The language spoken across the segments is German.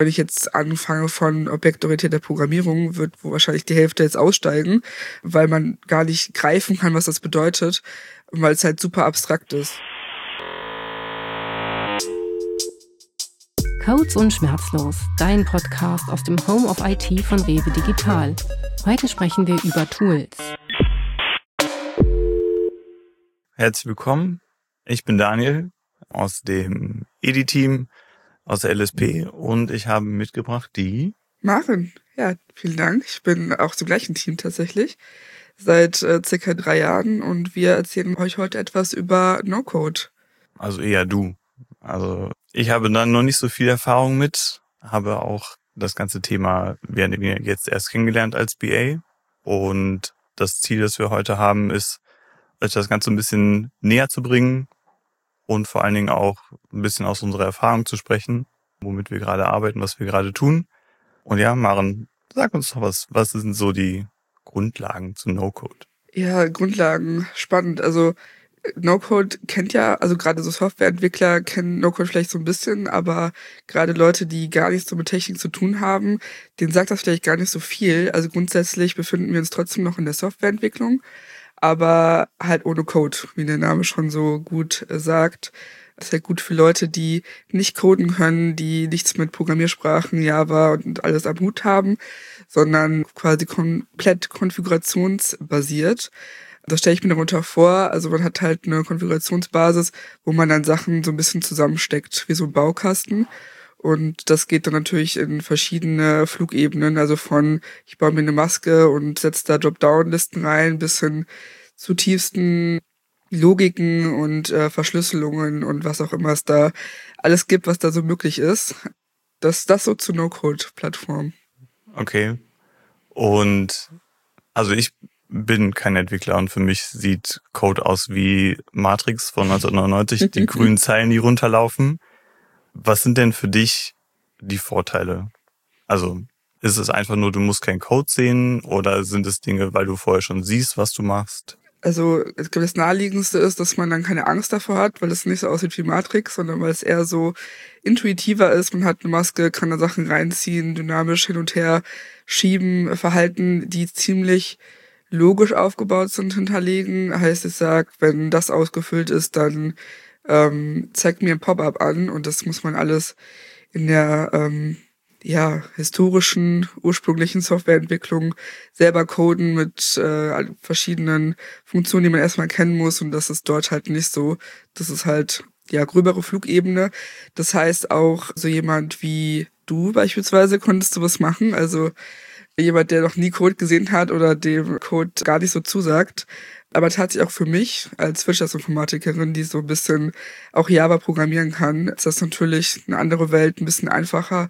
Wenn ich jetzt anfange von objektorientierter Programmierung, wird wo wahrscheinlich die Hälfte jetzt aussteigen, weil man gar nicht greifen kann, was das bedeutet, weil es halt super abstrakt ist. Codes und Schmerzlos, dein Podcast aus dem Home of IT von Rewe Digital. Heute sprechen wir über Tools. Herzlich willkommen, ich bin Daniel aus dem EDI-Team, aus der LSP und ich habe mitgebracht die... Maren, ja, vielen Dank. Ich bin auch zum gleichen Team tatsächlich, seit circa 3 Jahren und wir erzählen euch heute etwas über No-Code. Also eher du. Also ich habe dann noch nicht so viel Erfahrung mit, habe auch das ganze Thema werden wir jetzt erst kennengelernt als BA und das Ziel, das wir heute haben, ist, euch das Ganze ein bisschen näher zu bringen und vor allen Dingen auch ein bisschen aus unserer Erfahrung zu sprechen, womit wir gerade arbeiten, was wir gerade tun. Und ja, Maren, sag uns doch was sind so die Grundlagen zu No-Code? Ja, Grundlagen, spannend. Also No-Code kennt ja, also gerade so Softwareentwickler kennen No-Code vielleicht so ein bisschen, aber gerade Leute, die gar nichts so mit Technik zu tun haben, denen sagt das vielleicht gar nicht so viel. Also grundsätzlich befinden wir uns trotzdem noch in der Softwareentwicklung, aber halt ohne Code, wie der Name schon so gut sagt. Das ist halt gut für Leute, die nicht coden können, die nichts mit Programmiersprachen, Java und alles am Hut haben, sondern quasi komplett konfigurationsbasiert. Das stelle ich mir darunter vor. Also man hat halt eine Konfigurationsbasis, wo man dann Sachen so ein bisschen zusammensteckt, wie so ein Baukasten. Und das geht dann natürlich in verschiedene Flugebenen, also von ich baue mir eine Maske und setze da Dropdown-Listen rein, bis hin zu tiefsten Logiken und Verschlüsselungen und was auch immer es da alles gibt, was da so möglich ist. Das so zur No-Code-Plattform. Okay. Und also ich bin kein Entwickler und für mich sieht Code aus wie Matrix von 1999, die grünen Zeilen, die runterlaufen. Was sind denn für dich die Vorteile? Also ist es einfach nur, du musst keinen Code sehen oder sind es Dinge, weil du vorher schon siehst, was du machst? Also ich glaube, das Naheliegendste ist, dass man dann keine Angst davor hat, weil es nicht so aussieht wie Matrix, sondern weil es eher so intuitiver ist. Man hat eine Maske, kann da Sachen reinziehen, dynamisch hin und her schieben, Verhalten, die ziemlich logisch aufgebaut sind, hinterlegen. Heißt, ich sag, wenn das ausgefüllt ist, dann zeigt mir ein Pop-up an und das muss man alles in der historischen, ursprünglichen Softwareentwicklung selber coden mit verschiedenen Funktionen, die man erstmal kennen muss, und das ist dort halt nicht so. Das ist halt gröbere Flugebene. Das heißt auch, so jemand wie du beispielsweise konntest sowas machen, also jemand, der noch nie Code gesehen hat oder dem Code gar nicht so zusagt. Aber tatsächlich auch für mich als Wirtschaftsinformatikerin, die so ein bisschen auch Java programmieren kann, ist das natürlich eine andere Welt, ein bisschen einfacher.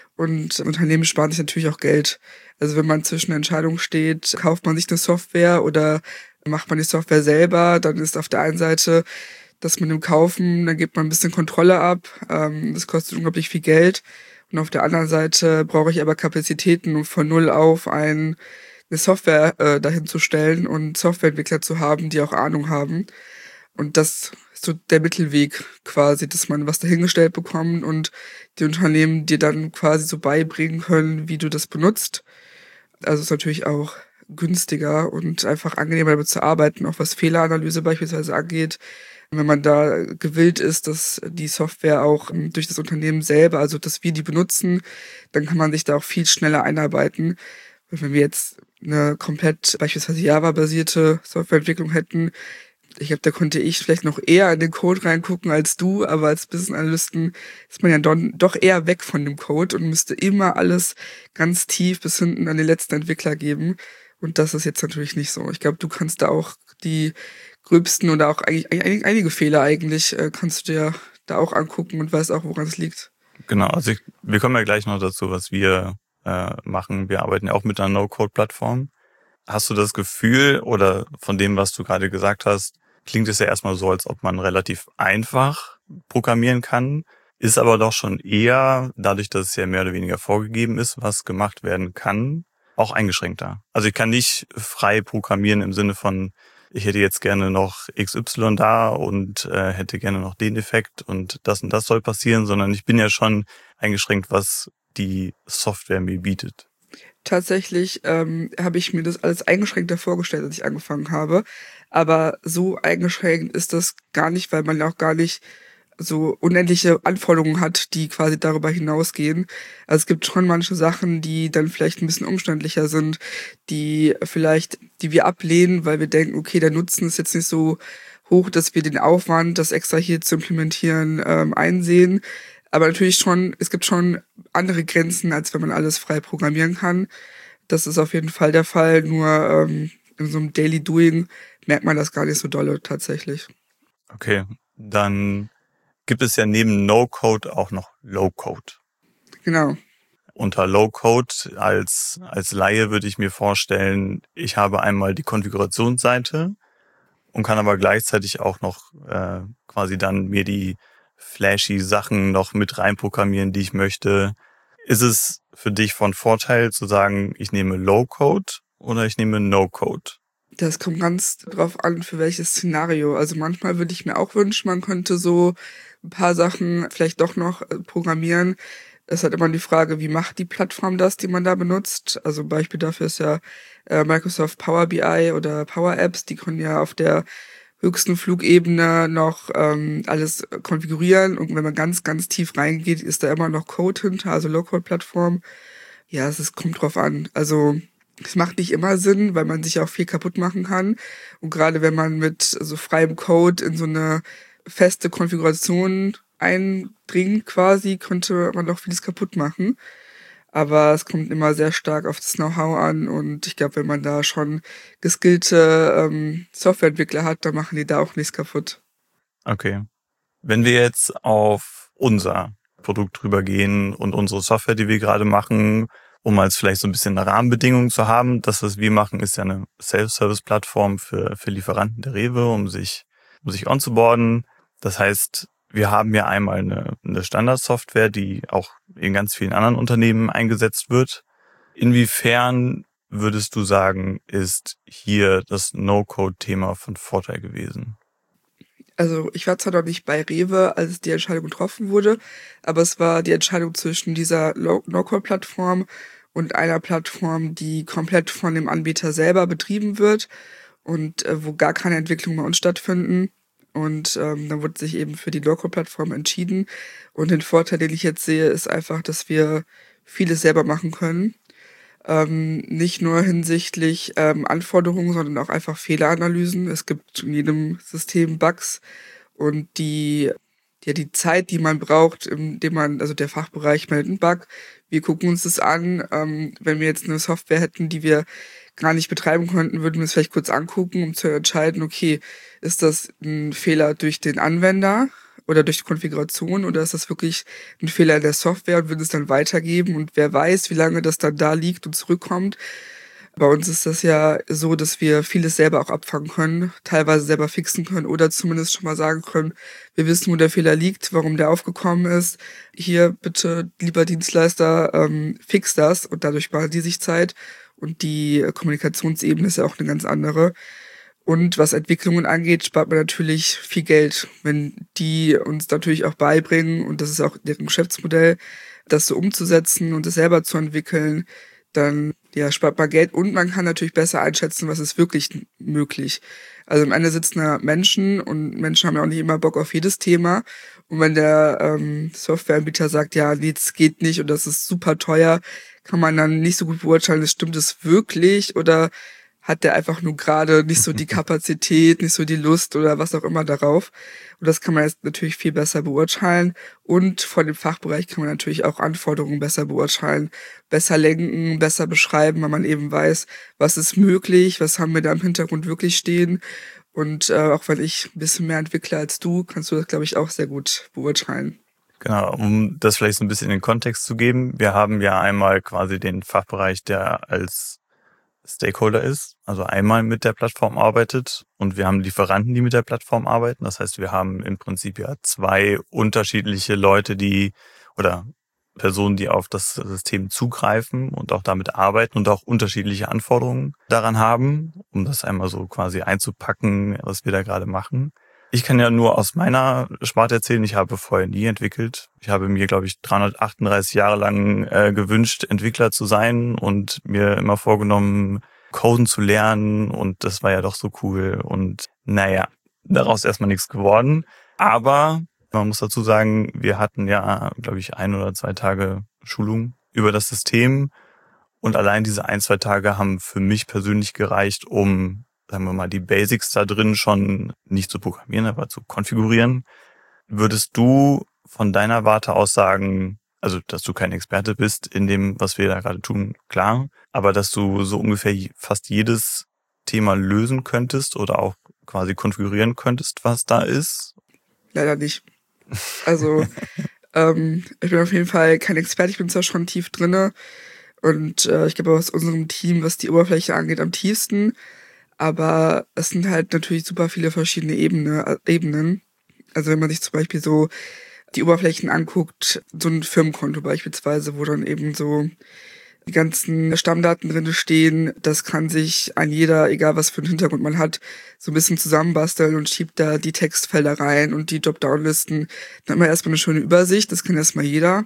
Und Unternehmen sparen sich natürlich auch Geld. Also wenn man zwischen Entscheidungen steht, kauft man sich eine Software oder macht man die Software selber, dann ist auf der einen Seite das mit dem Kaufen, dann gibt man ein bisschen Kontrolle ab. Das kostet unglaublich viel Geld. Und auf der anderen Seite brauche ich aber Kapazitäten, um von null auf eine Software dahin zu stellen und Softwareentwickler zu haben, die auch Ahnung haben. Und das ist so der Mittelweg quasi, dass man was dahingestellt bekommt und die Unternehmen dir dann quasi so beibringen können, wie du das benutzt. Also ist natürlich auch günstiger und einfach angenehmer damit zu arbeiten, auch was Fehleranalyse beispielsweise angeht. Wenn man da gewillt ist, dass die Software auch durch das Unternehmen selber, also dass wir die benutzen, dann kann man sich da auch viel schneller einarbeiten. Und wenn wir jetzt eine komplett beispielsweise Java-basierte Softwareentwicklung hätten, ich glaube, da konnte ich vielleicht noch eher in den Code reingucken als du, aber als Business-Analysten ist man ja doch eher weg von dem Code und müsste immer alles ganz tief bis hinten an den letzten Entwickler geben. Und das ist jetzt natürlich nicht so. Ich glaube, du kannst da auch die gröbsten oder auch eigentlich einige Fehler eigentlich kannst du dir da auch angucken und weißt auch, woran es liegt. Genau, also wir kommen ja gleich noch dazu, was wir machen. Wir arbeiten ja auch mit einer No-Code-Plattform. Hast du das Gefühl oder von dem, was du gerade gesagt hast, klingt es ja erstmal so, als ob man relativ einfach programmieren kann, ist aber doch schon eher, dadurch, dass es ja mehr oder weniger vorgegeben ist, was gemacht werden kann, auch eingeschränkter. Also ich kann nicht frei programmieren im Sinne von, ich hätte jetzt gerne noch XY da und hätte gerne noch den Effekt und das soll passieren, sondern ich bin ja schon eingeschränkt, was die Software mir bietet? Tatsächlich habe ich mir das alles eingeschränkter vorgestellt, als ich angefangen habe. Aber so eingeschränkt ist das gar nicht, weil man ja auch gar nicht so unendliche Anforderungen hat, die quasi darüber hinausgehen. Also es gibt schon manche Sachen, die dann vielleicht ein bisschen umständlicher sind, die wir ablehnen, weil wir denken, okay, der Nutzen ist jetzt nicht so hoch, dass wir den Aufwand, das extra hier zu implementieren, einsehen. Aber natürlich schon, es gibt schon andere Grenzen, als wenn man alles frei programmieren kann. Das ist auf jeden Fall der Fall, nur in so einem Daily Doing merkt man das gar nicht so dolle tatsächlich. Okay, dann gibt es ja neben No-Code auch noch Low-Code. Genau. Unter Low-Code als Laie würde ich mir vorstellen, ich habe einmal die Konfigurationsseite und kann aber gleichzeitig auch noch quasi dann mir die flashy Sachen noch mit reinprogrammieren, die ich möchte. Ist es für dich von Vorteil zu sagen, ich nehme Low-Code oder ich nehme No-Code? Das kommt ganz drauf an, für welches Szenario. Also manchmal würde ich mir auch wünschen, man könnte so ein paar Sachen vielleicht doch noch programmieren. Es ist halt immer die Frage, wie macht die Plattform das, die man da benutzt? Also ein Beispiel dafür ist ja Microsoft Power BI oder Power Apps. Die können ja auf der höchsten Flugebene noch alles konfigurieren. Und wenn man ganz, ganz tief reingeht, ist da immer noch Code hinter, also Low-Code-Plattform. Ja, kommt drauf an. Also es macht nicht immer Sinn, weil man sich auch viel kaputt machen kann. Und gerade wenn man mit so freiem Code in so eine feste Konfiguration eindringt quasi, könnte man doch vieles kaputt machen. Aber es kommt immer sehr stark auf das Know-how an und ich glaube, wenn man da schon geskillte Softwareentwickler hat, dann machen die da auch nichts kaputt. Okay. Wenn wir jetzt auf unser Produkt drüber gehen und unsere Software, die wir gerade machen, um als vielleicht so ein bisschen eine Rahmenbedingung zu haben, das, was wir machen, ist ja eine Self-Service-Plattform für Lieferanten der Rewe, um sich onzuboarden. Das heißt, wir haben ja einmal eine Standardsoftware, die auch in ganz vielen anderen Unternehmen eingesetzt wird. Inwiefern würdest du sagen, ist hier das No-Code-Thema von Vorteil gewesen? Also ich war zwar noch nicht bei Rewe, als die Entscheidung getroffen wurde, aber es war die Entscheidung zwischen dieser No-Code-Plattform und einer Plattform, die komplett von dem Anbieter selber betrieben wird und wo gar keine Entwicklung bei uns stattfinden. Und dann wurde sich eben für die No-Code-Plattform entschieden. Und den Vorteil, den ich jetzt sehe, ist einfach, dass wir vieles selber machen können. Nicht nur hinsichtlich Anforderungen, sondern auch einfach Fehleranalysen. Es gibt in jedem System Bugs und die Zeit, die man braucht, also der Fachbereich meldet einen Bug. Wir gucken uns das an. Wenn wir jetzt eine Software hätten, die wir gar nicht betreiben konnten, würden wir es vielleicht kurz angucken, um zu entscheiden, okay, ist das ein Fehler durch den Anwender oder durch die Konfiguration oder ist das wirklich ein Fehler in der Software und würden es dann weitergeben und wer weiß, wie lange das dann da liegt und zurückkommt. Bei uns ist das ja so, dass wir vieles selber auch abfangen können, teilweise selber fixen können oder zumindest schon mal sagen können, wir wissen, wo der Fehler liegt, warum der aufgekommen ist. Hier bitte, lieber Dienstleister, fix das und dadurch sparen die sich Zeit und die Kommunikationsebene ist ja auch eine ganz andere. Und was Entwicklungen angeht, spart man natürlich viel Geld, wenn die uns natürlich auch beibringen, und das ist auch deren Geschäftsmodell, das so umzusetzen und es selber zu entwickeln, dann ja, spart man Geld und man kann natürlich besser einschätzen, was ist wirklich möglich. Also am Ende sitzen da Menschen und Menschen haben ja auch nicht immer Bock auf jedes Thema. Und wenn der Softwareanbieter sagt, ja, nee, das geht nicht und das ist super teuer, kann man dann nicht so gut beurteilen, stimmt es wirklich oder hat der einfach nur gerade nicht so die Kapazität, nicht so die Lust oder was auch immer darauf. Und das kann man jetzt natürlich viel besser beurteilen. Und von dem Fachbereich kann man natürlich auch Anforderungen besser beurteilen, besser lenken, besser beschreiben, weil man eben weiß, was ist möglich, was haben wir da im Hintergrund wirklich stehen. Und auch wenn ich ein bisschen mehr entwickle als du, kannst du das, glaube ich, auch sehr gut beurteilen. Genau, um das vielleicht so ein bisschen in den Kontext zu geben. Wir haben ja einmal quasi den Fachbereich, der als Stakeholder ist, also einmal mit der Plattform arbeitet und wir haben Lieferanten, die mit der Plattform arbeiten. Das heißt, wir haben im Prinzip ja zwei unterschiedliche Leute, oder Personen, die auf das System zugreifen und auch damit arbeiten und auch unterschiedliche Anforderungen daran haben, um das einmal so quasi einzupacken, was wir da gerade machen. Ich kann ja nur aus meiner Sparte erzählen, ich habe vorher nie entwickelt. Ich habe mir, glaube ich, 338 Jahre lang gewünscht, Entwickler zu sein und mir immer vorgenommen, Coden zu lernen, und das war ja doch so cool. Und naja, daraus erstmal nichts geworden. Aber man muss dazu sagen, wir hatten ja, glaube ich, 1 oder 2 Tage Schulung über das System. Und allein diese 1, 2 Tage haben für mich persönlich gereicht, um, sagen wir mal, die Basics da drin schon nicht zu programmieren, aber zu konfigurieren. Würdest du von deiner Warte aus sagen, also dass du kein Experte bist in dem, was wir da gerade tun, klar, aber dass du so ungefähr fast jedes Thema lösen könntest oder auch quasi konfigurieren könntest, was da ist? Leider nicht. Also ich bin auf jeden Fall kein Experte, ich bin zwar schon tief drinne und ich glaube aus unserem Team, was die Oberfläche angeht, am tiefsten, aber es sind halt natürlich super viele verschiedene Ebenen. Also wenn man sich zum Beispiel so die Oberflächen anguckt, so ein Firmenkonto beispielsweise, wo dann eben so die ganzen Stammdaten drin stehen, das kann sich ein jeder, egal was für einen Hintergrund man hat, so ein bisschen zusammenbasteln und schiebt da die Textfelder rein und die Dropdown-Listen. Dann hat man erstmal eine schöne Übersicht, das kann erstmal jeder.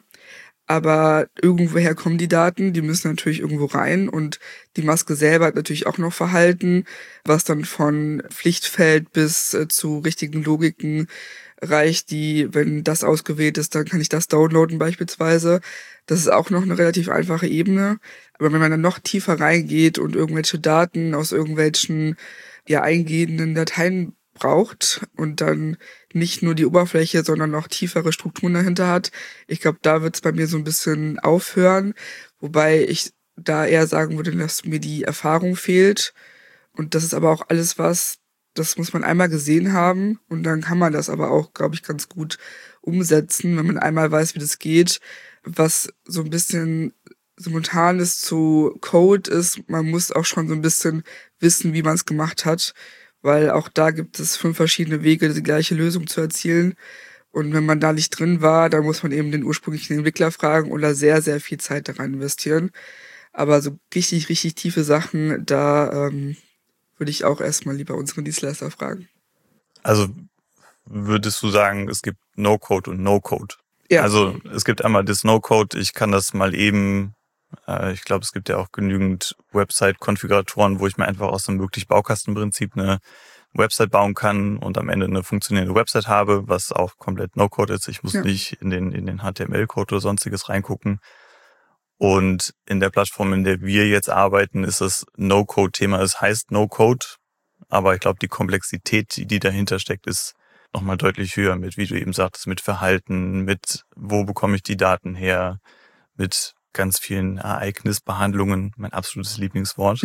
Aber irgendwoher kommen die Daten, die müssen natürlich irgendwo rein, und die Maske selber hat natürlich auch noch Verhalten, was dann von Pflichtfeld bis zu richtigen Logiken reicht, die, wenn das ausgewählt ist, dann kann ich das downloaden beispielsweise. Das ist auch noch eine relativ einfache Ebene. Aber wenn man dann noch tiefer reingeht und irgendwelche Daten aus irgendwelchen eingehenden Dateien braucht und dann nicht nur die Oberfläche, sondern noch tiefere Strukturen dahinter hat, ich glaube, da wird es bei mir so ein bisschen aufhören, wobei ich da eher sagen würde, dass mir die Erfahrung fehlt, und das ist aber auch alles das muss man einmal gesehen haben, und dann kann man das aber auch, glaube ich, ganz gut umsetzen, wenn man einmal weiß, wie das geht. Was so ein bisschen simultan ist zu Code ist, man muss auch schon so ein bisschen wissen, wie man es gemacht hat, weil auch da gibt es 5 verschiedene Wege, die gleiche Lösung zu erzielen. Und wenn man da nicht drin war, dann muss man eben den ursprünglichen Entwickler fragen oder sehr, sehr viel Zeit daran investieren. Aber so richtig, richtig tiefe Sachen, da würde ich auch erstmal lieber unseren Dienstleister fragen. Also würdest du sagen, es gibt No-Code und No-Code? Ja. Also es gibt einmal das No-Code, ich kann das mal eben, ich glaube, es gibt ja auch genügend Website-Konfiguratoren, wo ich mir einfach aus dem wirklich Baukastenprinzip eine Website bauen kann und am Ende eine funktionierende Website habe, was auch komplett No-Code ist. Ich muss nicht in den HTML-Code oder sonstiges reingucken. Und in der Plattform, in der wir jetzt arbeiten, ist das No-Code-Thema. Es heißt No-Code, aber ich glaube, die Komplexität, die dahinter steckt, ist nochmal deutlich höher mit, wie du eben sagtest, mit Verhalten, mit wo bekomme ich die Daten her, mit ganz vielen Ereignisbehandlungen, mein absolutes Lieblingswort.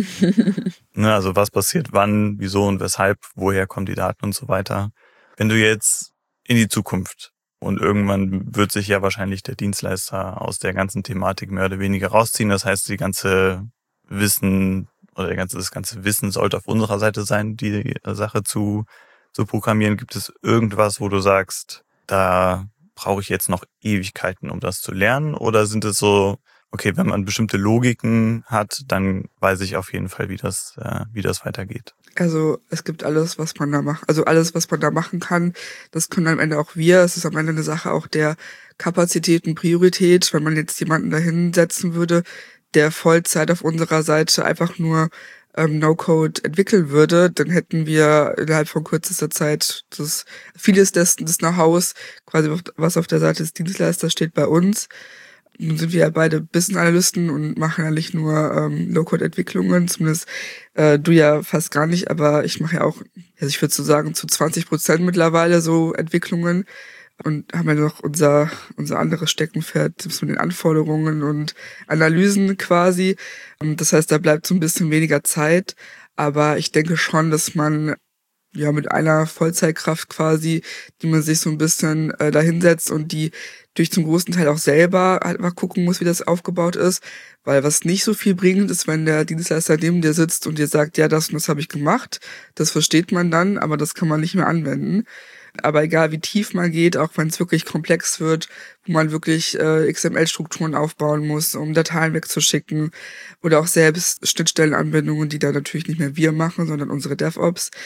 Ne, also was passiert wann, wieso und weshalb, woher kommen die Daten und so weiter. Wenn du jetzt in die Zukunft, und irgendwann wird sich ja wahrscheinlich der Dienstleister aus der ganzen Thematik mehr oder weniger rausziehen. Das heißt, die ganze Wissen oder das ganze Wissen sollte auf unserer Seite sein, die Sache zu programmieren. Gibt es irgendwas, wo du sagst, da brauche ich jetzt noch Ewigkeiten, um das zu lernen? Oder sind es so, okay, wenn man bestimmte Logiken hat, dann weiß ich auf jeden Fall, wie das weitergeht? Also es gibt alles, was man da macht. Also alles, was man da machen kann, das können am Ende auch wir. Es ist am Ende eine Sache auch der Kapazität und Priorität. Wenn man jetzt jemanden da hinsetzen würde, der Vollzeit auf unserer Seite einfach nur No-Code entwickeln würde, dann hätten wir innerhalb von kürzester Zeit vieles des Know-hows, quasi was auf der Seite des Dienstleisters steht, bei uns. Nun sind wir ja beide Business-Analysten und machen eigentlich nur No-Code-Entwicklungen, zumindest du ja fast gar nicht, aber ich mache ja auch, also ich würde so sagen, zu 20% mittlerweile so Entwicklungen, und haben ja noch unser anderes Steckenpferd mit den Anforderungen und Analysen quasi. Das heißt, da bleibt so ein bisschen weniger Zeit, aber ich denke schon, dass man mit einer Vollzeitkraft quasi, die man sich so ein bisschen dahinsetzt und die durch zum großen Teil auch selber halt mal gucken muss, wie das aufgebaut ist, weil was nicht so viel bringt, ist, wenn der Dienstleister neben dir sitzt und dir sagt, ja, das und das habe ich gemacht, das versteht man dann, aber das kann man nicht mehr anwenden. Aber egal wie tief man geht, auch wenn es wirklich komplex wird, wo man wirklich XML-Strukturen aufbauen muss, um Dateien wegzuschicken, oder auch selbst Schnittstellenanbindungen, die da natürlich nicht mehr wir machen, sondern unsere DevOps.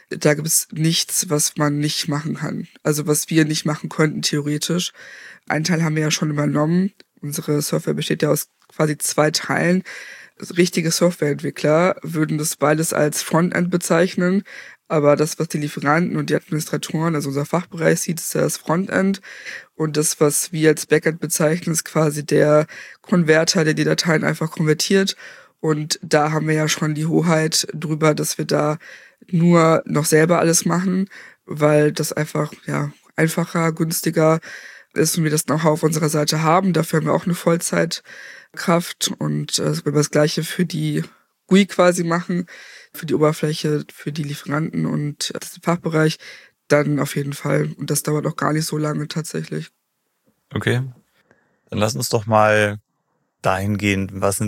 da gibt es nichts, was man nicht machen kann. Also was wir nicht machen könnten, theoretisch. Einen Teil haben wir ja schon übernommen. Unsere Software besteht ja aus quasi 2 Teilen. Also richtige Softwareentwickler würden das beides als Frontend bezeichnen. Aber das, was die Lieferanten und die Administratoren, also unser Fachbereich sieht, ist ja das Frontend. Und das, was wir als Backend bezeichnen, ist quasi der Konverter, der die Dateien einfach konvertiert. Und da haben wir ja schon die Hoheit drüber, dass wir da nur noch selber alles machen, weil das einfach einfacher, günstiger ist und wir das Know-how auf unserer Seite haben. Dafür haben wir auch eine Vollzeitkraft und wenn wir das Gleiche für die GUI quasi machen, für die Oberfläche, für die Lieferanten und das Fachbereich, dann auf jeden Fall. Und das dauert auch gar nicht so lange tatsächlich. Okay, dann lass uns doch mal dahingehend, was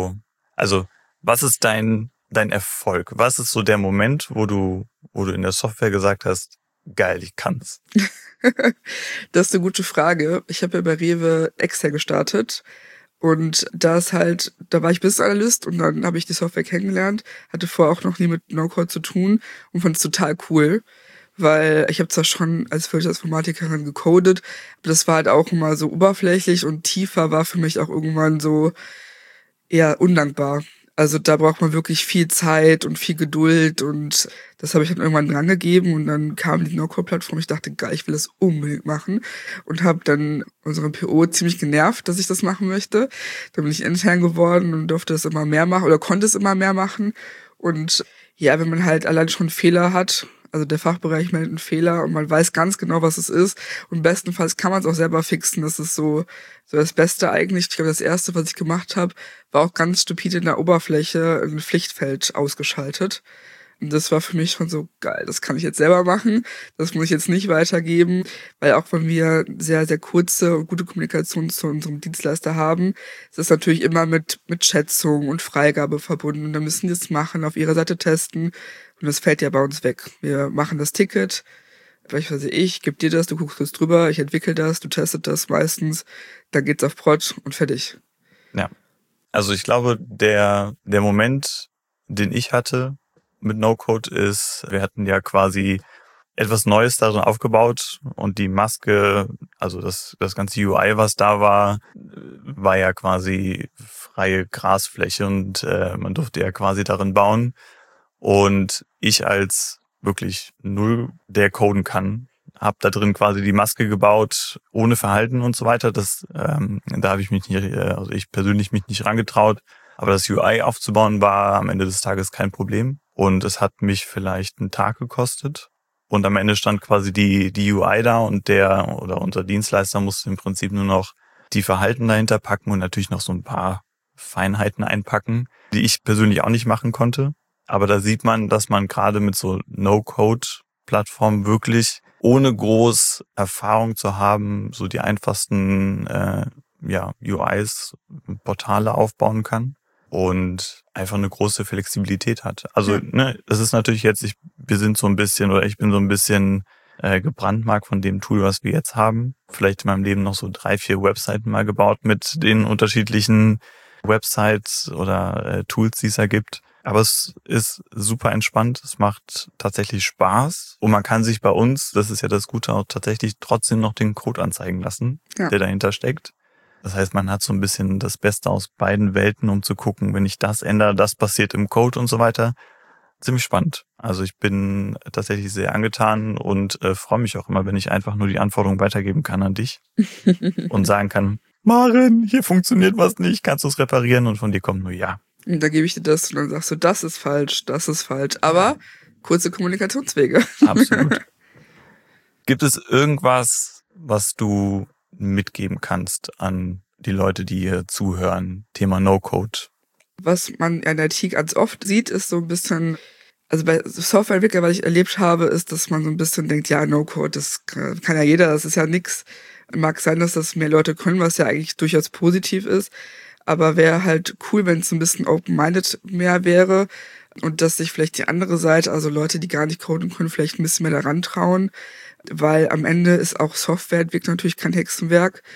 ist dein Erfolg? Was ist so der Moment, wo du in der Software gesagt hast, geil, ich kann's? Das ist eine gute Frage. Ich habe ja bei Rewe Excel gestartet und da war ich Business Analyst und dann habe ich die Software kennengelernt, hatte vorher auch noch nie mit No-Code zu tun und fand es total cool, weil ich habe zwar schon als Wirtschaftsinformatikerin gecodet, aber das war halt auch immer so oberflächlich und tiefer war für mich auch irgendwann so eher undankbar. Also da braucht man wirklich viel Zeit und viel Geduld und das habe ich dann irgendwann drangegeben und dann kam die No-Code-Plattform. Ich dachte, geil, ich will das unbedingt machen und habe dann unseren PO ziemlich genervt, dass ich das machen möchte. Dann bin ich intern geworden und durfte das immer mehr machen oder konnte es immer mehr machen. Und ja, wenn man halt allein schon Fehler hat, also der Fachbereich meldet einen Fehler und man weiß ganz genau, was es ist. Und bestenfalls kann man es auch selber fixen. Das ist so das Beste eigentlich. Ich glaube, das Erste, was ich gemacht habe, war auch ganz stupide in der Oberfläche ein Pflichtfeld ausgeschaltet. Und das war für mich schon so geil. Das kann ich jetzt selber machen. Das muss ich jetzt nicht weitergeben. Weil auch wenn wir sehr, sehr kurze und gute Kommunikation zu unserem Dienstleister haben, ist das natürlich immer mit Schätzung und Freigabe verbunden. Und dann müssen die es machen, auf ihrer Seite testen. Und das fällt ja bei uns weg. Wir machen das Ticket, ich gebe dir das, du guckst kurz drüber, ich entwickle das, du testet das meistens, dann geht's auf Prod und fertig. Ja, also ich glaube, der Moment, den ich hatte mit No-Code ist, wir hatten ja quasi etwas Neues darin aufgebaut und die Maske, also das ganze UI, was da war ja quasi freie Grasfläche und man durfte ja quasi darin bauen. Und ich als wirklich null, der coden kann, habe da drin quasi die Maske gebaut, ohne Verhalten und so weiter. Da habe ich mich nicht, also ich persönlich mich nicht rangetraut. Aber das UI aufzubauen war am Ende des Tages kein Problem. Und es hat mich vielleicht einen Tag gekostet. Und am Ende stand quasi die UI da und unser Dienstleister musste im Prinzip nur noch die Verhalten dahinter packen und natürlich noch so ein paar Feinheiten einpacken, die ich persönlich auch nicht machen konnte. Aber da sieht man, dass man gerade mit so No-Code-Plattformen wirklich, ohne groß Erfahrung zu haben, so die einfachsten UIs, Portale aufbauen kann und einfach eine große Flexibilität hat. Also das ist natürlich jetzt, ich bin so ein bisschen gebrandmarkt von dem Tool, was wir jetzt haben. Vielleicht in meinem Leben noch so 3-4 Webseiten mal gebaut mit den unterschiedlichen Websites oder Tools, die es da gibt. Aber es ist super entspannt, es macht tatsächlich Spaß und man kann sich bei uns, das ist ja das Gute, auch tatsächlich trotzdem noch den Code anzeigen lassen, der dahinter steckt. Das heißt, man hat so ein bisschen das Beste aus beiden Welten, um zu gucken, wenn ich das ändere, das passiert im Code und so weiter. Ziemlich spannend. Also ich bin tatsächlich sehr angetan und freue mich auch immer, wenn ich einfach nur die Anforderungen weitergeben kann an dich und sagen kann, Maren, hier funktioniert was nicht, kannst du es reparieren? Und von dir kommt nur ja. Und da gebe ich dir das und dann sagst du, das ist falsch. Aber kurze Kommunikationswege. Absolut. Gibt es irgendwas, was du mitgeben kannst an die Leute, die hier zuhören? Thema No-Code. Was man in der IT ganz oft sieht, ist so ein bisschen, also bei Softwareentwicklern, was ich erlebt habe, ist, dass man so ein bisschen denkt, ja, No-Code, das kann ja jeder, das ist ja nix. Mag sein, dass das mehr Leute können, was ja eigentlich durchaus positiv ist. Aber wäre halt cool, wenn es ein bisschen open-minded mehr wäre und dass sich vielleicht die andere Seite, also Leute, die gar nicht coden können, vielleicht ein bisschen mehr daran trauen, weil am Ende ist auch Softwareentwicklung natürlich kein Hexenwerk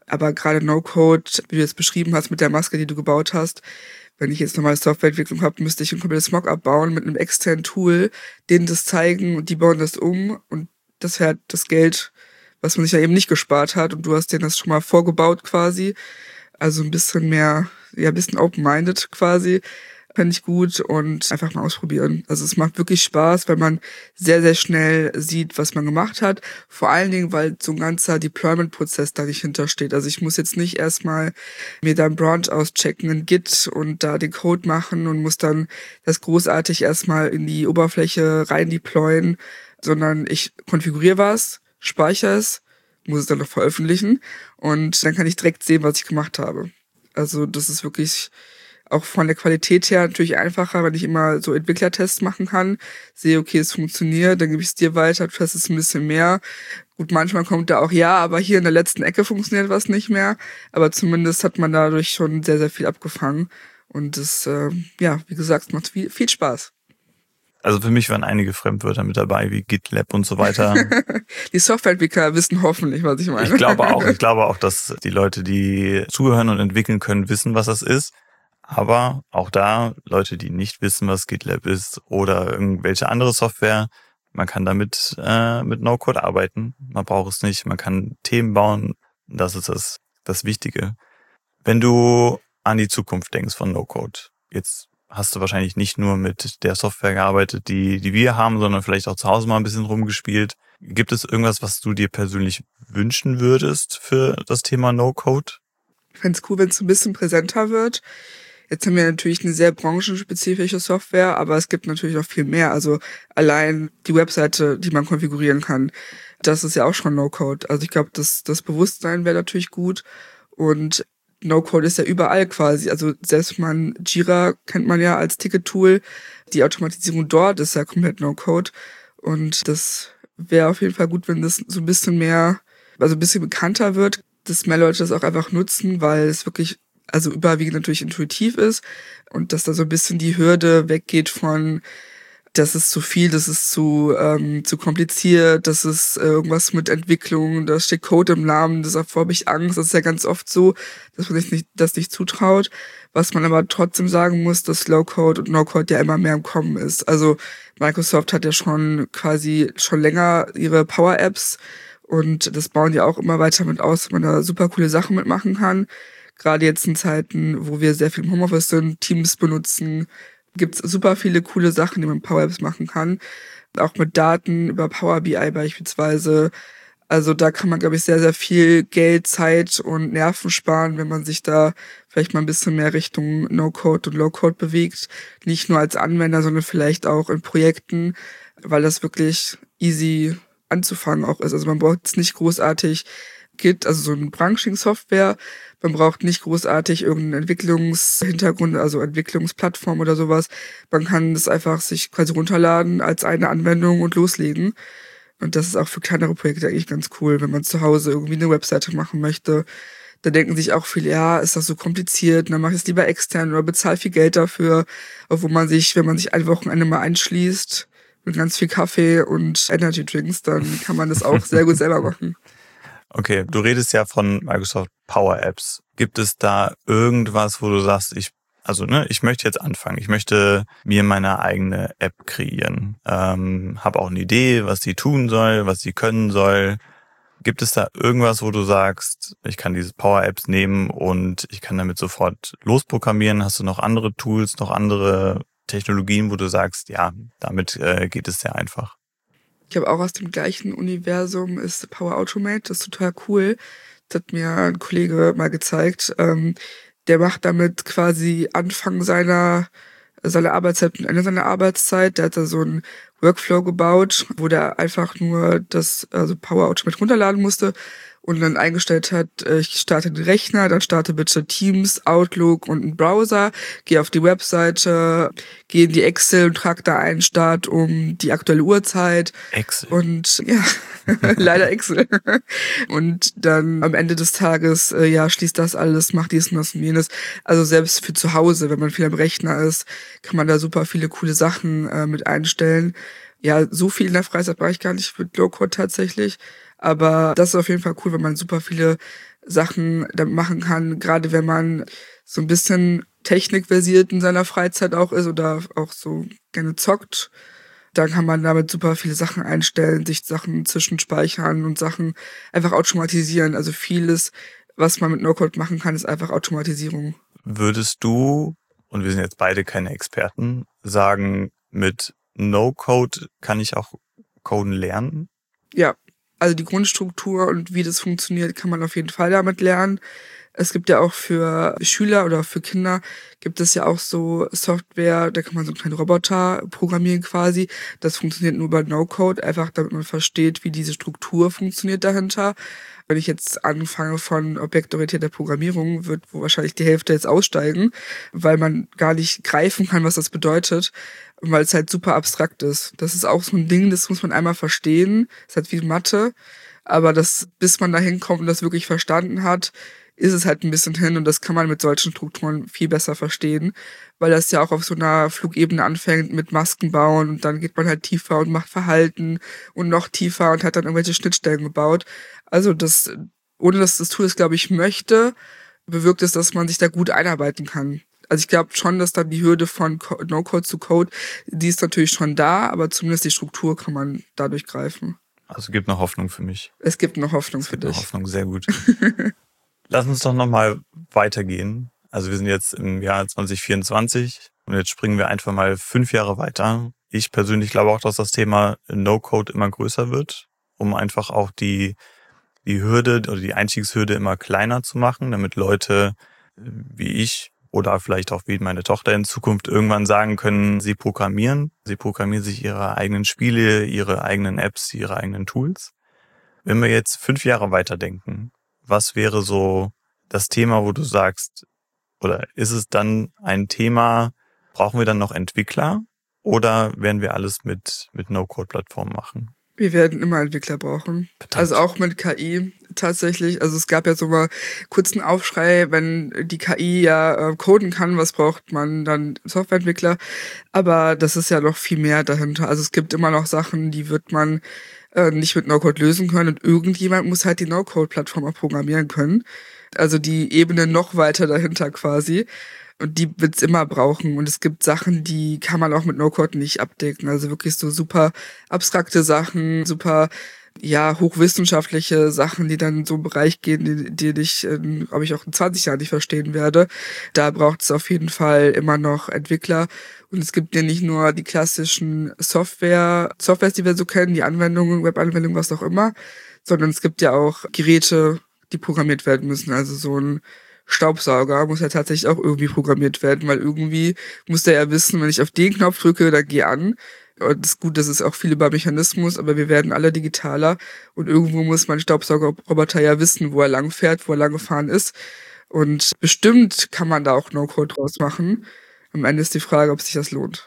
Aber gerade No-Code, wie du jetzt beschrieben hast mit der Maske, die du gebaut hast, wenn ich jetzt normale Softwareentwicklung habe, müsste ich ein komplettes Mockup bauen mit einem externen Tool, denen das zeigen und die bauen das um und das wäre halt das Geld, was man sich ja eben nicht gespart hat und du hast denen das schon mal vorgebaut quasi. Also ein bisschen mehr, ja, ein bisschen open-minded quasi. Fände ich gut und einfach mal ausprobieren. Also es macht wirklich Spaß, weil man sehr, sehr schnell sieht, was man gemacht hat. Vor allen Dingen, weil so ein ganzer Deployment-Prozess da nicht hintersteht. Also ich muss jetzt nicht erstmal mir da einen Branch auschecken in Git und da den Code machen und muss dann das großartig erstmal in die Oberfläche rein deployen, sondern ich konfiguriere was, speichere es, muss es dann noch veröffentlichen und dann kann ich direkt sehen, was ich gemacht habe. Also das ist wirklich auch von der Qualität her natürlich einfacher, wenn ich immer so Entwicklertests machen kann, sehe, okay, es funktioniert, dann gebe ich es dir weiter, du testest ein bisschen mehr. Gut, manchmal kommt da auch, ja, aber hier in der letzten Ecke funktioniert was nicht mehr, aber zumindest hat man dadurch schon sehr, sehr viel abgefangen und das, ja, wie gesagt, macht viel Spaß. Also für mich waren einige Fremdwörter mit dabei, wie GitLab und so weiter. Die Softwareentwickler wissen hoffentlich, was ich meine. Ich glaube auch, dass die Leute, die zuhören und entwickeln können, wissen, was das ist. Aber auch da, Leute, die nicht wissen, was GitLab ist oder irgendwelche andere Software, man kann damit mit No-Code arbeiten. Man braucht es nicht, man kann Themen bauen. Das ist das Wichtige. Wenn du an die Zukunft denkst von No-Code, jetzt hast du wahrscheinlich nicht nur mit der Software gearbeitet, die wir haben, sondern vielleicht auch zu Hause mal ein bisschen rumgespielt. Gibt es irgendwas, was du dir persönlich wünschen würdest für das Thema No-Code? Ich fände es cool, wenn es ein bisschen präsenter wird. Jetzt haben wir natürlich eine sehr branchenspezifische Software, aber es gibt natürlich noch viel mehr. Also allein die Webseite, die man konfigurieren kann, das ist ja auch schon No-Code. Also ich glaube, das Bewusstsein wäre natürlich gut. Und No-Code ist ja überall quasi. Also selbst Jira kennt man ja als Ticket-Tool. Die Automatisierung dort ist ja komplett No-Code. Und das wäre auf jeden Fall gut, wenn das so ein bisschen mehr, also ein bisschen bekannter wird, dass mehr Leute das auch einfach nutzen, weil es wirklich also überwiegend natürlich intuitiv ist und dass da so ein bisschen die Hürde weggeht von, das ist zu viel, das ist zu kompliziert, das ist irgendwas mit Entwicklung, da steht Code im Namen, davor habe ich Angst. Das ist ja ganz oft so, dass man sich das nicht zutraut. Was man aber trotzdem sagen muss, dass Low-Code und No-Code ja immer mehr im Kommen ist. Also Microsoft hat ja schon länger ihre Power-Apps und das bauen die auch immer weiter mit aus, dass man da super coole Sachen mitmachen kann. Gerade jetzt in Zeiten, wo wir sehr viel im Homeoffice sind, Teams benutzen, gibt's super viele coole Sachen, die man mit Power Apps machen kann. Auch mit Daten über Power BI beispielsweise. Also da kann man, glaube ich, sehr, sehr viel Geld, Zeit und Nerven sparen, wenn man sich da vielleicht mal ein bisschen mehr Richtung No-Code und Low-Code bewegt. Nicht nur als Anwender, sondern vielleicht auch in Projekten, weil das wirklich easy anzufangen auch ist. Also man braucht es nicht großartig Git, also so eine Branching-Software. Man braucht nicht großartig irgendeinen Entwicklungshintergrund, also Entwicklungsplattform oder sowas. Man kann das einfach sich quasi runterladen als eine Anwendung und loslegen. Und das ist auch für kleinere Projekte eigentlich ganz cool, wenn man zu Hause irgendwie eine Webseite machen möchte. Da denken sich auch viele, ja, ist das so kompliziert, dann mach ich es lieber extern oder bezahl viel Geld dafür, obwohl man sich, wenn man sich ein Wochenende mal einschließt mit ganz viel Kaffee und Energy Drinks, dann kann man das auch sehr gut selber machen. Okay, du redest ja von Microsoft Power Apps. Gibt es da irgendwas, wo du sagst, ich möchte jetzt anfangen. Ich möchte mir meine eigene App kreieren. Habe auch eine Idee, was sie tun soll, was sie können soll. Gibt es da irgendwas, wo du sagst, ich kann diese Power Apps nehmen und ich kann damit sofort losprogrammieren? Hast du noch andere Tools, noch andere Technologien, wo du sagst, ja, damit geht es sehr einfach? Ich habe auch aus dem gleichen Universum ist Power Automate, das ist total cool. Das hat mir ein Kollege mal gezeigt. Der macht damit quasi Anfang seiner Arbeitszeit und Ende seiner Arbeitszeit. Der hat da so einen Workflow gebaut, wo der einfach nur das Power Automate runterladen musste und dann eingestellt hat, ich starte den Rechner, dann starte bitte Teams, Outlook und einen Browser, gehe auf die Webseite, gehe in die Excel und trage da einen Start um die aktuelle Uhrzeit. Excel. Und ja, leider Excel. Und dann am Ende des Tages, schließt das alles, macht dies und das und jenes. Also selbst für zu Hause, wenn man viel am Rechner ist, kann man da super viele coole Sachen mit einstellen. Ja, so viel in der Freizeit brauche ich gar nicht mit Low-Code tatsächlich. Aber das ist auf jeden Fall cool, wenn man super viele Sachen damit machen kann, gerade wenn man so ein bisschen technikversiert in seiner Freizeit auch ist oder auch so gerne zockt. Dann kann man damit super viele Sachen einstellen, sich Sachen zwischenspeichern und Sachen einfach automatisieren. Also vieles, was man mit No-Code machen kann, ist einfach Automatisierung. Würdest du, und wir sind jetzt beide keine Experten, sagen, mit No-Code kann ich auch Coden lernen? Ja, also die Grundstruktur und wie das funktioniert, kann man auf jeden Fall damit lernen. Es gibt ja auch für Schüler oder für Kinder gibt es ja auch so Software, da kann man so einen kleinen Roboter programmieren quasi. Das funktioniert nur über No-Code, einfach damit man versteht, wie diese Struktur funktioniert dahinter. Wenn ich jetzt anfange von objektorientierter Programmierung, wird wo wahrscheinlich die Hälfte jetzt aussteigen, weil man gar nicht greifen kann, was das bedeutet, weil es halt super abstrakt ist. Das ist auch so ein Ding, das muss man einmal verstehen. Es ist halt wie Mathe, aber das, bis man da hinkommt und das wirklich verstanden hat, ist es halt ein bisschen hin und das kann man mit solchen Strukturen viel besser verstehen, weil das ja auch auf so einer Flugebene anfängt mit Masken bauen und dann geht man halt tiefer und macht Verhalten und noch tiefer und hat dann irgendwelche Schnittstellen gebaut. Also das, ohne dass das Tool es, glaube ich, möchte, bewirkt es, dass man sich da gut einarbeiten kann. Also ich glaube schon, dass dann die Hürde von No-Code zu Code, die ist natürlich schon da, aber zumindest die Struktur kann man dadurch greifen. Also gibt noch Hoffnung für mich. Es gibt noch Hoffnung für dich. Noch Hoffnung, sehr gut. Lass uns doch nochmal weitergehen. Also wir sind jetzt im Jahr 2024 und jetzt springen wir einfach mal 5 Jahre weiter. Ich persönlich glaube auch, dass das Thema No-Code immer größer wird, um einfach auch die Hürde oder die Einstiegshürde immer kleiner zu machen, damit Leute wie ich oder vielleicht auch wie meine Tochter in Zukunft irgendwann sagen können, sie programmieren sich ihre eigenen Spiele, ihre eigenen Apps, ihre eigenen Tools. Wenn wir jetzt 5 Jahre weiterdenken, was wäre so das Thema, wo du sagst, oder ist es dann ein Thema, brauchen wir dann noch Entwickler oder werden wir alles mit No-Code-Plattformen machen? Wir werden immer Entwickler brauchen. Verdammt. Also auch mit KI tatsächlich. Also es gab ja so mal kurzen Aufschrei, wenn die KI ja coden kann, was braucht man dann Softwareentwickler? Aber das ist ja noch viel mehr dahinter. Also es gibt immer noch Sachen, die wird man nicht mit No-Code lösen können und irgendjemand muss halt die No-Code-Plattform auch programmieren können. Also die Ebene noch weiter dahinter quasi. Und die wird's immer brauchen. Und es gibt Sachen, die kann man auch mit No-Code nicht abdecken. Also wirklich so super abstrakte Sachen, super, ja, hochwissenschaftliche Sachen, die dann in so einen Bereich gehen, die ich, glaube ich, auch in 20 Jahren nicht verstehen werde. Da braucht es auf jeden Fall immer noch Entwickler. Und es gibt ja nicht nur die klassischen Softwares, die wir so kennen, die Anwendungen, Webanwendungen, was auch immer, sondern es gibt ja auch Geräte, die programmiert werden müssen. Also so ein Staubsauger muss ja tatsächlich auch irgendwie programmiert werden, weil irgendwie muss der ja wissen, wenn ich auf den Knopf drücke, dann geh an. Und das ist gut, das ist auch viel über Mechanismus, aber wir werden alle digitaler und irgendwo muss mein Staubsaugerroboter ja wissen, wo er lang fährt, wo er lang gefahren ist. Und bestimmt kann man da auch No-Code draus machen. Am Ende ist die Frage, ob sich das lohnt.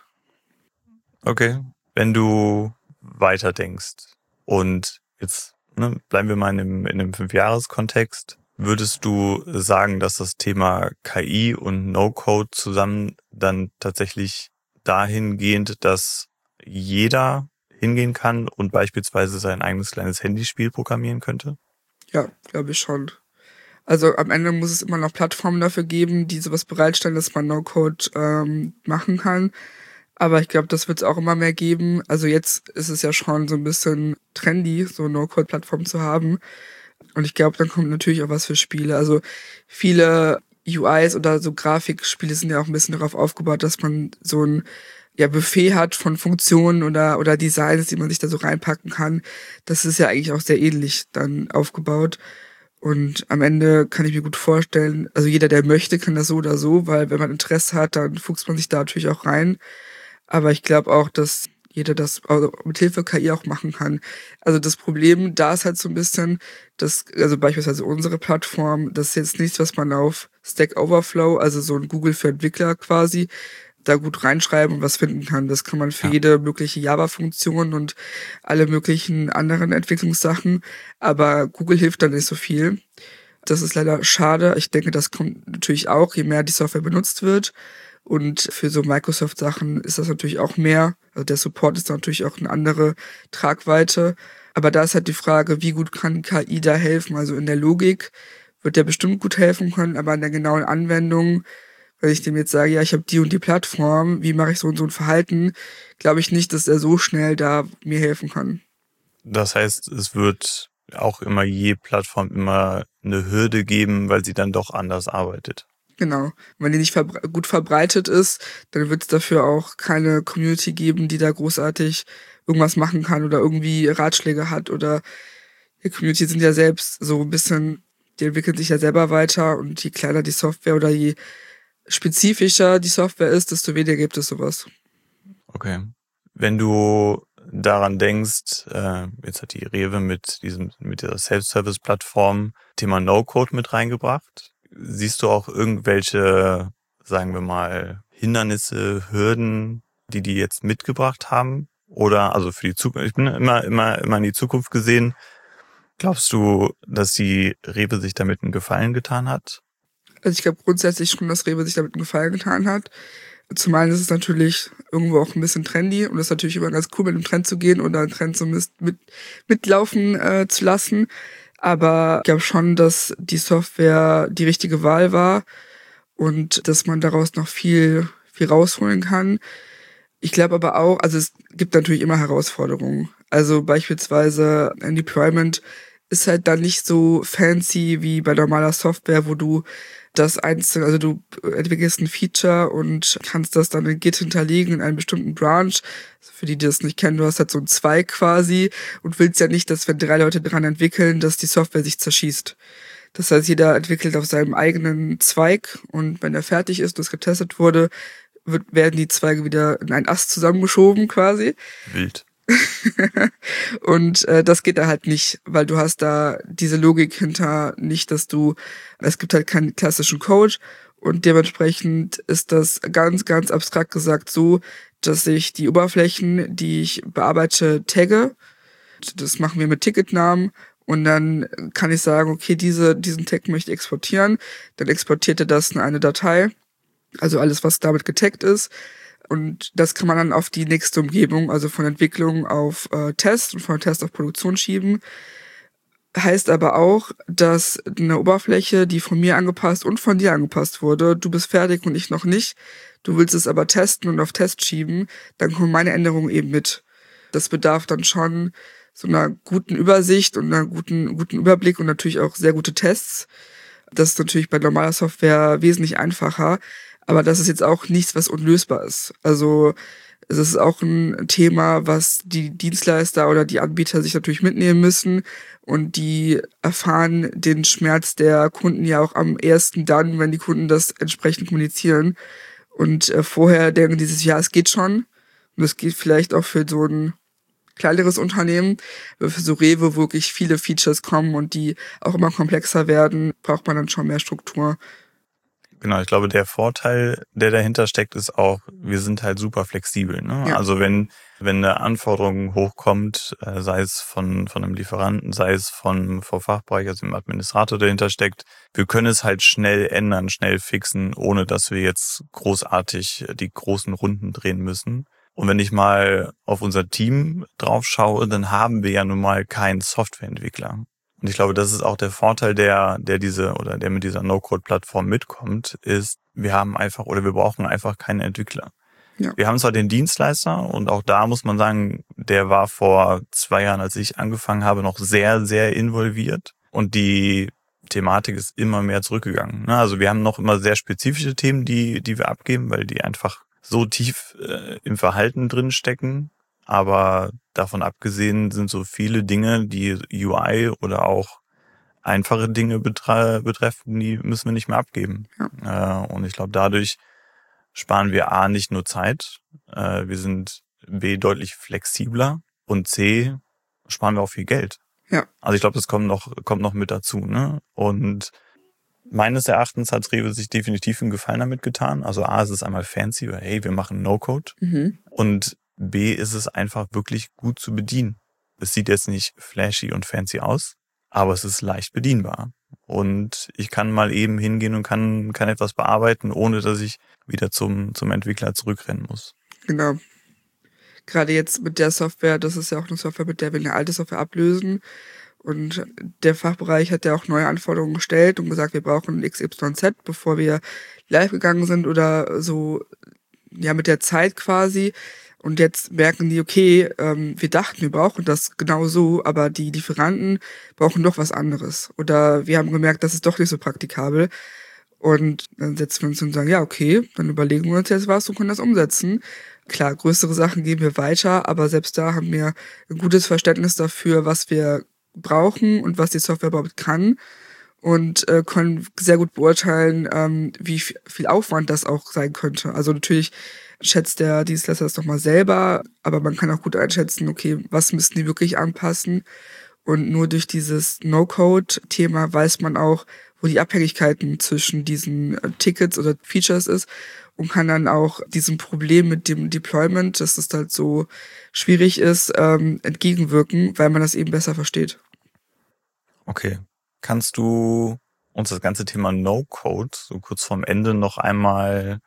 Okay, wenn du weiterdenkst und jetzt bleiben wir mal in einem 5-Jahres-Kontext, würdest du sagen, dass das Thema KI und No-Code zusammen dann tatsächlich dahingehend, dass jeder hingehen kann und beispielsweise sein eigenes kleines Handyspiel programmieren könnte? Ja, glaube ich schon. Also am Ende muss es immer noch Plattformen dafür geben, die sowas bereitstellen, dass man No-Code machen kann. Aber ich glaube, das wird es auch immer mehr geben. Also jetzt ist es ja schon so ein bisschen trendy, so No-Code-Plattformen zu haben. Und ich glaube, dann kommt natürlich auch was für Spiele. Also viele UIs oder so Grafikspiele sind ja auch ein bisschen darauf aufgebaut, dass man so ein Buffet hat von Funktionen oder Designs, die man sich da so reinpacken kann. Das ist ja eigentlich auch sehr ähnlich dann aufgebaut. Und am Ende kann ich mir gut vorstellen, also jeder, der möchte, kann das so oder so, weil wenn man Interesse hat, dann fuchst man sich da natürlich auch rein. Aber ich glaube auch, dass jeder das mit Hilfe KI auch machen kann. Also das Problem da ist halt so ein bisschen, dass, also beispielsweise unsere Plattform, das ist jetzt nichts, was man auf Stack Overflow, also so ein Google für Entwickler quasi, da gut reinschreiben und was finden kann. Das kann man für jede mögliche Java-Funktion und alle möglichen anderen Entwicklungssachen. Aber Google hilft da nicht so viel. Das ist leider schade. Ich denke, das kommt natürlich auch, je mehr die Software benutzt wird. Und für so Microsoft-Sachen ist das natürlich auch mehr. Also der Support ist natürlich auch eine andere Tragweite. Aber da ist halt die Frage, wie gut kann KI da helfen? Also in der Logik wird der bestimmt gut helfen können, aber in der genauen Anwendung, wenn ich dem jetzt sage, ja, ich habe die und die Plattform, wie mache ich so und so ein Verhalten, glaube ich nicht, dass er so schnell da mir helfen kann. Das heißt, es wird auch immer je Plattform immer eine Hürde geben, weil sie dann doch anders arbeitet. Genau. Wenn die nicht gut verbreitet ist, dann wird es dafür auch keine Community geben, die da großartig irgendwas machen kann oder irgendwie Ratschläge hat. Oder die Community sind ja selbst so ein bisschen, die entwickeln sich ja selber weiter und je kleiner die Software oder je spezifischer die Software ist, desto weniger gibt es sowas. Okay. Wenn du daran denkst, jetzt hat die Rewe mit dieser Self-Service-Plattform Thema No-Code mit reingebracht. Siehst du auch irgendwelche, sagen wir mal, Hindernisse, Hürden, die jetzt mitgebracht haben? Oder also für die Zukunft, ich bin immer in die Zukunft gesehen. Glaubst du, dass die Rewe sich damit einen Gefallen getan hat? Also ich glaube grundsätzlich schon, dass Rewe sich damit einen Gefallen getan hat. Zum einen ist es natürlich irgendwo auch ein bisschen trendy und es ist natürlich immer ganz cool, mit dem Trend zu gehen oder einen Trend so mitlaufen zu lassen. Aber ich glaube schon, dass die Software die richtige Wahl war und dass man daraus noch viel rausholen kann. Ich glaube aber auch, also es gibt natürlich immer Herausforderungen. Also beispielsweise ein Deployment ist halt dann nicht so fancy wie bei normaler Software, wo du das einzeln, also du entwickelst ein Feature und kannst das dann in Git hinterlegen in einem bestimmten Branch. Also für die das nicht kennen, du hast halt so einen Zweig quasi und willst ja nicht, dass wenn 3 Leute dran entwickeln, dass die Software sich zerschießt. Das heißt, jeder entwickelt auf seinem eigenen Zweig und wenn er fertig ist und es getestet wurde, werden die Zweige wieder in einen Ast zusammengeschoben quasi. Wild. Und das geht da halt nicht, weil du hast da diese Logik hinter nicht, es gibt halt keinen klassischen Code und dementsprechend ist das ganz, ganz abstrakt gesagt so, dass ich die Oberflächen, die ich bearbeite, tagge. Das machen wir mit Ticketnamen und dann kann ich sagen, okay, diesen Tag möchte ich exportieren. Dann exportiert er das in eine Datei, also alles, was damit getaggt ist. Und das kann man dann auf die nächste Umgebung, also von Entwicklung auf Test und von Test auf Produktion schieben. Heißt aber auch, dass eine Oberfläche, die von mir angepasst und von dir angepasst wurde, du bist fertig und ich noch nicht, du willst es aber testen und auf Test schieben, dann kommen meine Änderungen eben mit. Das bedarf dann schon so einer guten Übersicht und einer guten Überblick und natürlich auch sehr gute Tests. Das ist natürlich bei normaler Software wesentlich einfacher. Aber das ist jetzt auch nichts, was unlösbar ist. Also es ist auch ein Thema, was die Dienstleister oder die Anbieter sich natürlich mitnehmen müssen. Und die erfahren den Schmerz der Kunden ja auch am ehesten dann, wenn die Kunden das entsprechend kommunizieren. Und vorher denken die sich, ja, es geht schon. Und das geht vielleicht auch für so ein kleineres Unternehmen. Aber für so Rewe, wo wirklich viele Features kommen und die auch immer komplexer werden, braucht man dann schon mehr Struktur. Genau, ich glaube, der Vorteil, der dahinter steckt, ist auch, wir sind halt super flexibel. Ne? Ja. Also wenn eine Anforderung hochkommt, sei es von einem Lieferanten, sei es vom Fachbereich, also dem Administrator dahinter steckt, wir können es halt schnell ändern, schnell fixen, ohne dass wir jetzt großartig die großen Runden drehen müssen. Und wenn ich mal auf unser Team drauf schaue, dann haben wir ja nun mal keinen Softwareentwickler. Und ich glaube, das ist auch der Vorteil, der mit dieser No-Code-Plattform mitkommt, ist, wir brauchen einfach keinen Entwickler. Ja. Wir haben zwar den Dienstleister und auch da muss man sagen, der war vor 2 Jahren, als ich angefangen habe, noch sehr, sehr involviert und die Thematik ist immer mehr zurückgegangen. Also wir haben noch immer sehr spezifische Themen, die wir abgeben, weil die einfach so tief im Verhalten drin stecken. Aber davon abgesehen sind so viele Dinge, die UI oder auch einfache Dinge betreffen, die müssen wir nicht mehr abgeben. Ja. Und ich glaube, dadurch sparen wir A, nicht nur Zeit, wir sind B, deutlich flexibler und C, sparen wir auch viel Geld. Ja. Also ich glaube, das kommt noch mit dazu. Ne? Und meines Erachtens hat Rewe sich definitiv einen Gefallen damit getan. Also A, es ist einmal fancy, weil hey, wir machen No-Code. Und B, ist es einfach wirklich gut zu bedienen. Es sieht jetzt nicht flashy und fancy aus, aber es ist leicht bedienbar. Und ich kann mal eben hingehen und kann etwas bearbeiten, ohne dass ich wieder zum Entwickler zurückrennen muss. Genau. Gerade jetzt mit der Software, das ist ja auch eine Software, mit der wir eine alte Software ablösen. Und der Fachbereich hat ja auch neue Anforderungen gestellt und gesagt, wir brauchen XYZ, bevor wir live gegangen sind oder so, ja, mit der Zeit quasi. Und jetzt merken die, okay, wir dachten, wir brauchen das genau so, aber die Lieferanten brauchen doch was anderes. Oder wir haben gemerkt, das ist doch nicht so praktikabel. Und dann setzen wir uns und sagen, ja, okay, dann überlegen wir uns jetzt was und können das umsetzen. Klar, größere Sachen geben wir weiter, aber selbst da haben wir ein gutes Verständnis dafür, was wir brauchen und was die Software überhaupt kann. Und können sehr gut beurteilen, wie viel Aufwand das auch sein könnte. Also natürlich schätzt der Dienstleister das nochmal selber, aber man kann auch gut einschätzen, okay, was müssen die wirklich anpassen. Und nur durch dieses No-Code-Thema weiß man auch, wo die Abhängigkeiten zwischen diesen Tickets oder Features ist und kann dann auch diesem Problem mit dem Deployment, dass das halt so schwierig ist, entgegenwirken, weil man das eben besser versteht. Okay. Kannst du uns das ganze Thema No-Code so kurz vorm Ende noch einmal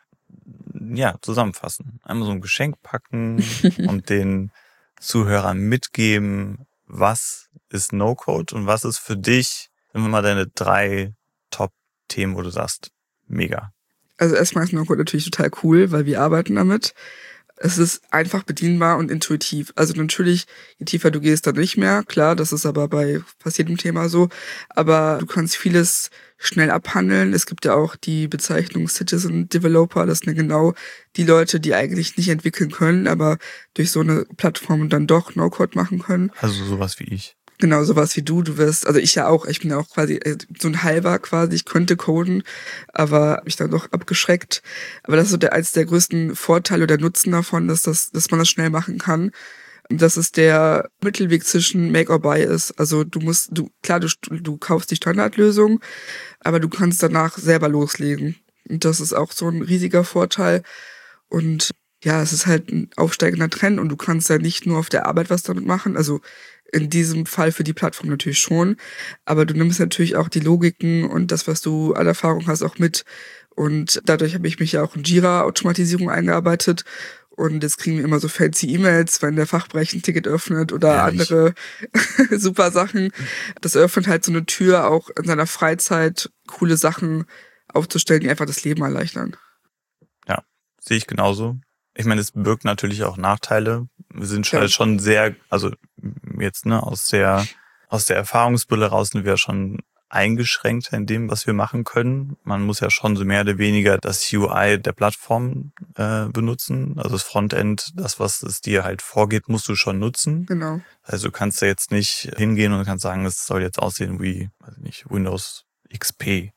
zusammenfassen? Einmal so ein Geschenk packen und den Zuhörern mitgeben, was ist No-Code und was ist für dich, wenn wir mal deine 3 Top-Themen, wo du sagst, mega. Also erstmal ist No-Code natürlich total cool, weil wir arbeiten damit. Es ist einfach bedienbar und intuitiv. Also natürlich, je tiefer du gehst, dann nicht mehr. Klar, das ist aber bei fast jedem Thema so. Aber du kannst vieles schnell abhandeln. Es gibt ja auch die Bezeichnung Citizen Developer. Das sind genau die Leute, die eigentlich nicht entwickeln können, aber durch so eine Plattform dann doch No-Code machen können. Also sowas wie ich. Genau, sowas wie du wirst, also ich ja auch, ich bin ja auch quasi so ein Halber quasi, ich könnte coden, aber hab mich dann doch abgeschreckt. Aber das ist so eins der größten Vorteile oder Nutzen davon, dass man das schnell machen kann. Dass es der Mittelweg zwischen Make or Buy ist. Also du kaufst die Standardlösung, aber du kannst danach selber loslegen. Und das ist auch so ein riesiger Vorteil. Und ja, es ist halt ein aufsteigender Trend und du kannst ja nicht nur auf der Arbeit was damit machen, also in diesem Fall für die Plattform natürlich schon, aber du nimmst natürlich auch die Logiken und das, was du an Erfahrung hast, auch mit. Und dadurch habe ich mich ja auch in Jira-Automatisierung eingearbeitet und jetzt kriegen wir immer so fancy E-Mails, wenn der Fachbereich ein Ticket öffnet oder andere super Sachen. Das öffnet halt so eine Tür, auch in seiner Freizeit coole Sachen aufzustellen, die einfach das Leben erleichtern. Ja, sehe ich genauso. Ich meine, es birgt natürlich auch Nachteile. Wir sind halt schon sehr, also jetzt aus der Erfahrungsbrille raus sind wir schon eingeschränkt in dem, was wir machen können. Man muss ja schon so mehr oder weniger das UI der Plattform benutzen. Also das Frontend, das, was es dir halt vorgeht, musst du schon nutzen. Genau. Also du kannst ja jetzt nicht hingehen und kannst sagen, es soll jetzt aussehen wie, weiß ich nicht, Windows XP.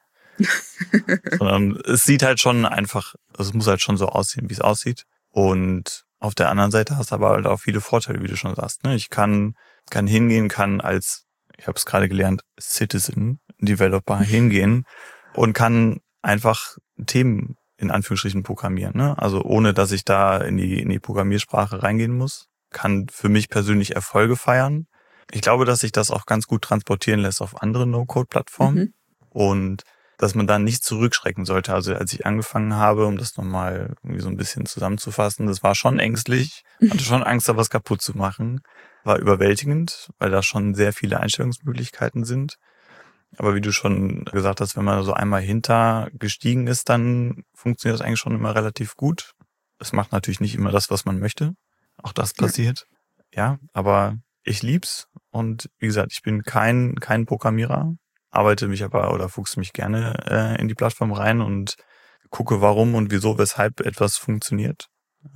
Sondern es sieht halt schon einfach, also es muss halt schon so aussehen, wie es aussieht. Und auf der anderen Seite hast du aber halt auch viele Vorteile, wie du schon sagst. Ne? Ich kann hingehen, kann als, ich habe es gerade gelernt, Citizen Developer hingehen und kann einfach Themen in Anführungsstrichen programmieren. Ne? Also ohne, dass ich da in die Programmiersprache reingehen muss. Kann für mich persönlich Erfolge feiern. Ich glaube, dass sich das auch ganz gut transportieren lässt auf andere No-Code-Plattformen. Und dass man da nicht zurückschrecken sollte. Also als ich angefangen habe, um das nochmal irgendwie so ein bisschen zusammenzufassen, das war schon ängstlich, hatte schon Angst, da was kaputt zu machen. War überwältigend, weil da schon sehr viele Einstellungsmöglichkeiten sind. Aber wie du schon gesagt hast, wenn man so einmal hintergestiegen ist, dann funktioniert das eigentlich schon immer relativ gut. Es macht natürlich nicht immer das, was man möchte. Auch das passiert. Ja, aber ich lieb's. Und wie gesagt, ich bin kein Programmierer. Arbeite mich aber oder fuchse mich gerne in die Plattform rein und gucke, warum und wieso, weshalb etwas funktioniert.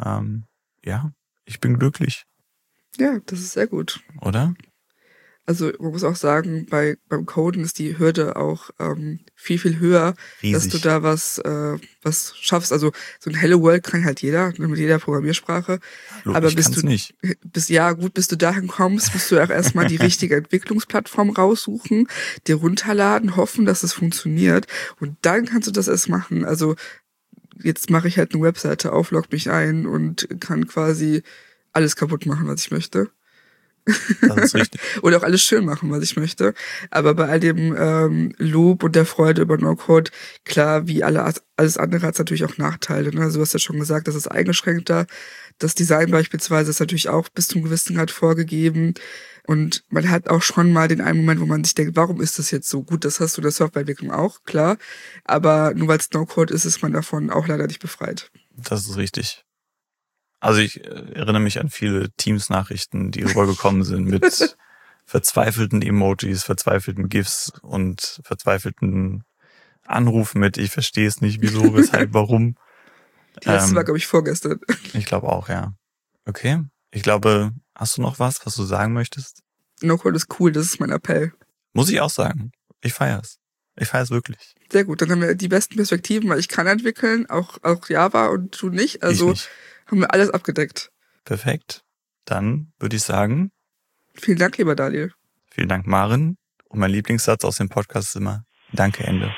Ich bin glücklich. Ja, das ist sehr gut. Oder? Also man muss auch sagen, beim Coden ist die Hürde auch viel, viel höher, riesig, dass du da was schaffst. Also so ein Hello World kann halt jeder, mit jeder Programmiersprache. Aber bis du dahin kommst, musst du auch erstmal die richtige Entwicklungsplattform raussuchen, dir runterladen, hoffen, dass es funktioniert. Und dann kannst du das erst machen. Also jetzt mache ich halt eine Webseite auf, log mich ein und kann quasi alles kaputt machen, was ich möchte. Das ist richtig. Oder auch alles schön machen, was ich möchte. Aber bei all dem Lob und der Freude über No-Code, klar, wie alles andere hat es natürlich auch Nachteile. Ne? Also du hast ja schon gesagt, das ist eingeschränkter. Das Design beispielsweise ist natürlich auch bis zum gewissen Grad vorgegeben. Und man hat auch schon mal den einen Moment, wo man sich denkt, warum ist das jetzt so gut? Das hast du in der Softwareentwicklung auch, klar. Aber nur weil es No-Code ist man davon auch leider nicht befreit. Das ist richtig. Also ich erinnere mich an viele Teams-Nachrichten, die rübergekommen sind mit verzweifelten Emojis, verzweifelten GIFs und verzweifelten Anrufen mit ich verstehe es nicht, wieso, weshalb, warum. Die letzte war, glaube ich, vorgestern. Ich glaube auch, ja. Okay. Ich glaube, hast du noch was du sagen möchtest? No-Code ist cool, das ist mein Appell. Muss ich auch sagen. Ich feier's. Ich feier's wirklich. Sehr gut, dann haben wir die besten Perspektiven, weil ich kann entwickeln, auch Java und du nicht. Also nicht. Haben wir alles abgedeckt. Perfekt. Dann würde ich sagen... Vielen Dank, lieber Daniel. Vielen Dank, Maren. Und mein Lieblingssatz aus dem Podcast ist immer, danke, Ende.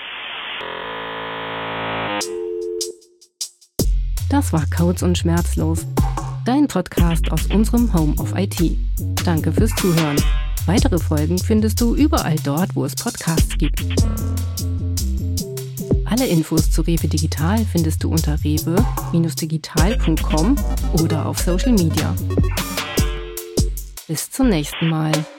Das war Codes und Schmerzlos. Dein Podcast aus unserem Home of IT. Danke fürs Zuhören. Weitere Folgen findest du überall dort, wo es Podcasts gibt. Alle Infos zu Rewe Digital findest du unter rewe-digital.com oder auf Social Media. Bis zum nächsten Mal.